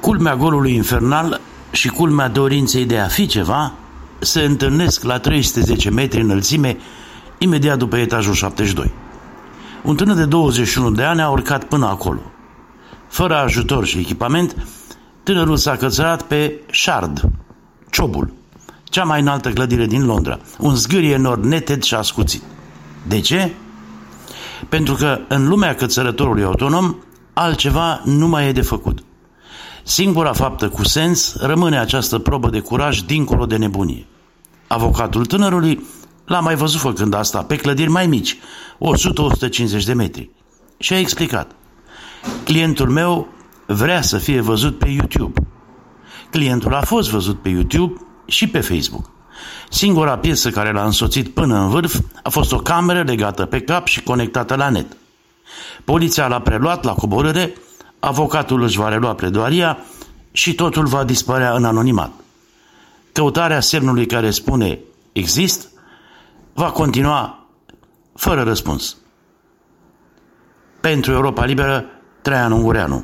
Culmea golului infernal și culmea dorinței de a fi ceva se întâlnesc la 310 metri înălțime, imediat după etajul 72. Un tânăr de 21 de ani a urcat până acolo. Fără ajutor și echipament, tânărul s-a cățărat pe Shard, Ciobul, cea mai înaltă clădire din Londra, un zgârie enorm neted și ascuțit. De ce? Pentru că în lumea cățărătorului autonom altceva nu mai e de făcut. Singura faptă cu sens rămâne această probă de curaj dincolo de nebunie. Avocatul tânărului l-a mai văzut făcând asta pe clădiri mai mici, 100-150 de metri, și a explicat: clientul meu vrea să fie văzut pe YouTube. Clientul a fost văzut pe YouTube și pe Facebook. Singura piesă care l-a însoțit până în vârf a fost o cameră legată pe cap și conectată la net. Poliția l-a preluat la coborâre, avocatul își va relua pledoaria și totul va dispărea în anonimat. Căutarea semnului care spune exist va continua fără răspuns. Pentru Europa Liberă, Traian Ungureanu.